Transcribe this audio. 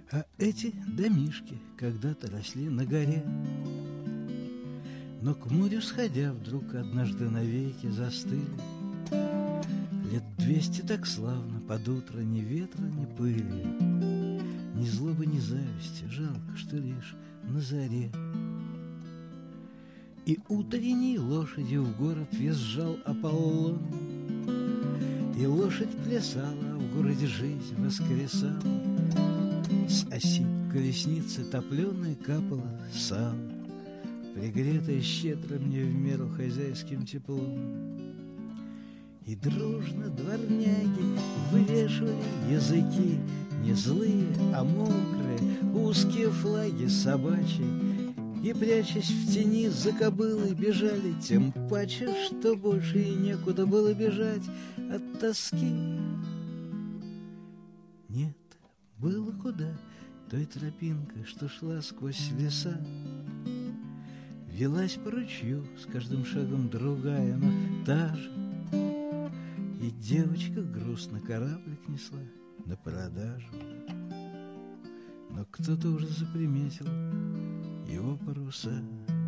А эти домишки когда-то росли на горе, но к морю сходя вдруг однажды навеки застыли. Лет 200 так славно, под утро ни ветра, ни пыли, ни злобы, ни зависти, жалко, что лишь на заре. И утренней лошадью в город въезжал Аполлон, и лошадь плясала, а в городе жизнь воскресала. С оси колесницы топленой капало сало, пригретое щедро мне в меру хозяйским теплом. И дружно дворняги вывешивали языки, не злые, а мокрые, узкие флаги собачьи, и, прячась в тени за кобылой, бежали, тем паче, что больше и некуда было бежать от тоски. Нет, было куда той тропинкой, что шла сквозь леса, велась по ручью, с каждым шагом другая, но та же. И девочка грустно кораблик несла на продажу. Но кто-то уже заприметил его паруса.